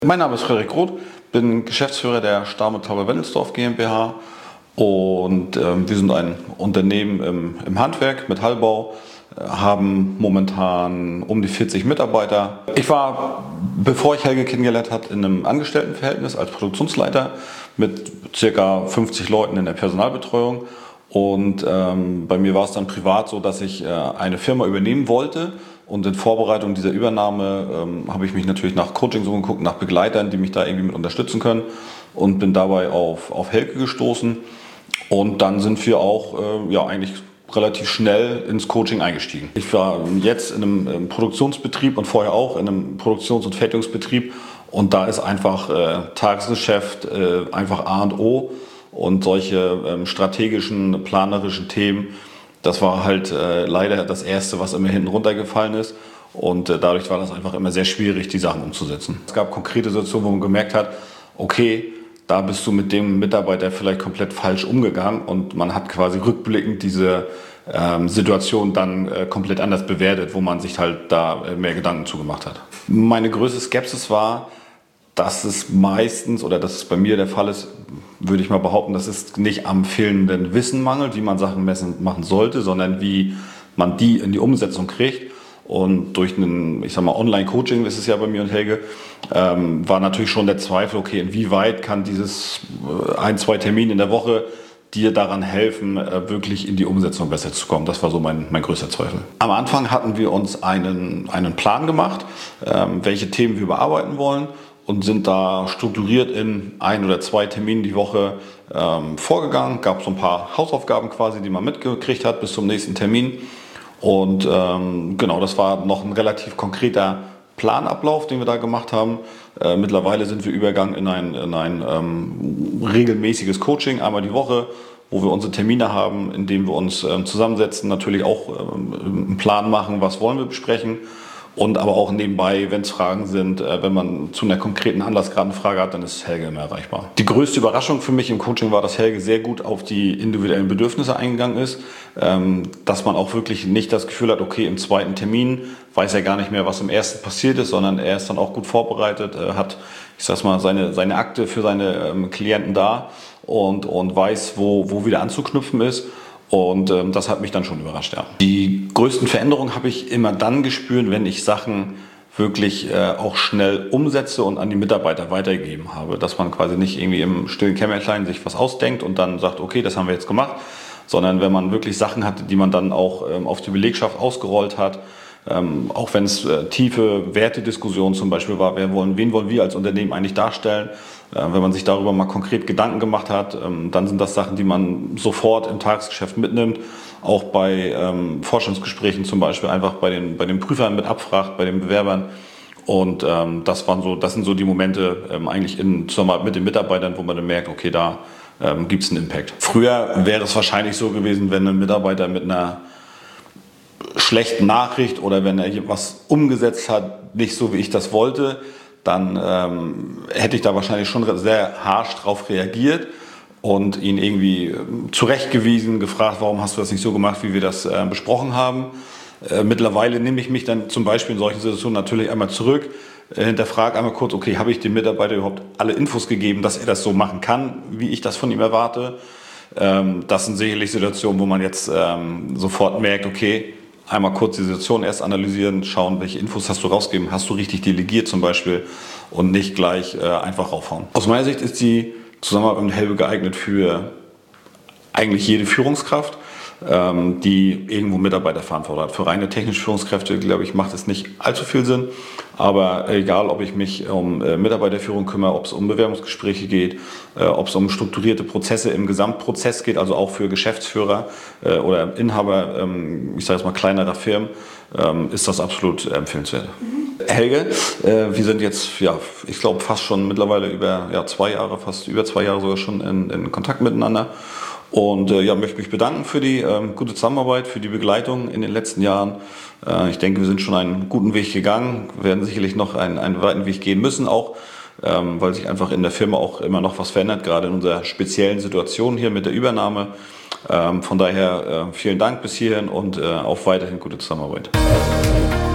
Mein Name ist Frederik Roth, bin Geschäftsführer der Stahlmetall-Wendelsdorf GmbH und wir sind ein Unternehmen im Handwerk, Metallbau, haben momentan um die 40 Mitarbeiter. Ich war, bevor ich Helge kennengelernt habe, in einem Angestelltenverhältnis als Produktionsleiter mit ca. 50 Leuten in der Personalbetreuung. Und bei mir war es dann privat so, dass ich eine Firma übernehmen wollte. Und in Vorbereitung dieser Übernahme habe ich mich natürlich nach Coachings umgeguckt, nach Begleitern, die mich da irgendwie mit unterstützen können. Und bin dabei auf Helge gestoßen. Und dann sind wir auch eigentlich relativ schnell ins Coaching eingestiegen. Ich war jetzt in einem Produktionsbetrieb und vorher auch in einem Produktions- und Fertigungsbetrieb. Und da ist einfach Tagesgeschäft einfach A und O. Und solche strategischen, planerischen Themen, das war halt leider das Erste, was immer hinten runtergefallen ist. Und dadurch war das einfach immer sehr schwierig, die Sachen umzusetzen. Es gab konkrete Situationen, wo man gemerkt hat, okay, da bist du mit dem Mitarbeiter vielleicht komplett falsch umgegangen und man hat quasi rückblickend diese Situation dann komplett anders bewertet, wo man sich halt da mehr Gedanken zugemacht hat. Meine größte Skepsis war, dass es meistens, oder dass es bei mir der Fall ist, würde ich mal behaupten, dass es nicht am fehlenden Wissen mangelt, wie man Sachen machen sollte, sondern wie man die in die Umsetzung kriegt. Und durch einen, ich sag mal, Online-Coaching, das ist ja bei mir und Helge, war natürlich schon der Zweifel, okay, inwieweit kann dieses 1-2 Termine in der Woche dir daran helfen, wirklich in die Umsetzung besser zu kommen. Das war so mein größter Zweifel. Am Anfang hatten wir uns einen Plan gemacht, welche Themen wir bearbeiten wollen und sind da strukturiert in 1 oder 2 Terminen die Woche vorgegangen. Gab so ein paar Hausaufgaben quasi, die man mitgekriegt hat bis zum nächsten Termin. Und genau, das war noch ein relativ konkreter Planablauf, den wir da gemacht haben. Mittlerweile sind wir übergegangen in ein regelmäßiges Coaching, einmal die Woche, wo wir unsere Termine haben, in denen wir uns zusammensetzen, natürlich auch einen Plan machen, was wollen wir besprechen. Und aber auch nebenbei, wenn es Fragen sind, wenn man zu einer konkreten Anlass gerade eine Frage hat, dann ist Helge immer erreichbar. Die größte Überraschung für mich im Coaching war, dass Helge sehr gut auf die individuellen Bedürfnisse eingegangen ist. Dass man auch wirklich nicht das Gefühl hat, okay, im zweiten Termin weiß er gar nicht mehr, was im ersten passiert ist, sondern er ist dann auch gut vorbereitet, hat, ich sag's mal, seine Akte für seine Klienten da und weiß, wo wieder anzuknüpfen ist. Und das hat mich dann schon überrascht, ja. Die größten Veränderungen habe ich immer dann gespürt, wenn ich Sachen wirklich auch schnell umsetze und an die Mitarbeiter weitergegeben habe. Dass man quasi nicht irgendwie im stillen Kämmerlein sich was ausdenkt und dann sagt, okay, das haben wir jetzt gemacht. Sondern wenn man wirklich Sachen hatte, die man dann auch auf die Belegschaft ausgerollt hat. Auch wenn es tiefe Wertediskussionen zum Beispiel war, wen wollen wir als Unternehmen eigentlich darstellen. Wenn man sich darüber mal konkret Gedanken gemacht hat, dann sind das Sachen, die man sofort im Tagesgeschäft mitnimmt. Auch bei Forschungsgesprächen zum Beispiel einfach bei den Prüfern mit abfragt, bei den Bewerbern. Und das sind so die Momente eigentlich in Zusammenarbeit mit den Mitarbeitern, wo man dann merkt, okay, da gibt es einen Impact. Früher wäre es wahrscheinlich so gewesen, wenn ein Mitarbeiter mit einer schlechten Nachricht oder wenn er was umgesetzt hat, nicht so wie ich das wollte, dann hätte ich da wahrscheinlich schon sehr harsch drauf reagiert und ihn irgendwie zurechtgewiesen, gefragt, warum hast du das nicht so gemacht, wie wir das besprochen haben. Mittlerweile nehme ich mich dann zum Beispiel in solchen Situationen natürlich einmal zurück, hinterfrage einmal kurz, okay, habe ich dem Mitarbeiter überhaupt alle Infos gegeben, dass er das so machen kann, wie ich das von ihm erwarte. Das sind sicherlich Situationen, wo man jetzt sofort merkt, okay, einmal kurz die Situation erst analysieren, schauen, welche Infos hast du rausgegeben, hast du richtig delegiert zum Beispiel und nicht gleich einfach raufhauen. Aus meiner Sicht ist die Zusammenarbeit mit Helge geeignet für eigentlich jede Führungskraft, die irgendwo Mitarbeiterverantwortung hat. Für reine technische Führungskräfte, glaube ich, macht es nicht allzu viel Sinn. Aber egal, ob ich mich um Mitarbeiterführung kümmere, ob es um Bewerbungsgespräche geht, ob es um strukturierte Prozesse im Gesamtprozess geht, also auch für Geschäftsführer oder Inhaber, ich sage jetzt mal kleinerer Firmen, ist das absolut empfehlenswert. Helge, wir sind jetzt, ja, ich glaube fast schon mittlerweile über 2 Jahre, fast über 2 Jahre sogar schon in Kontakt miteinander. Und möchte mich bedanken für die gute Zusammenarbeit, für die Begleitung in den letzten Jahren. Ich denke, wir sind schon einen guten Weg gegangen, werden sicherlich noch einen weiten Weg gehen müssen, auch weil sich einfach in der Firma auch immer noch was verändert, gerade in unserer speziellen Situation hier mit der Übernahme. Von daher vielen Dank bis hierhin und auf weiterhin gute Zusammenarbeit.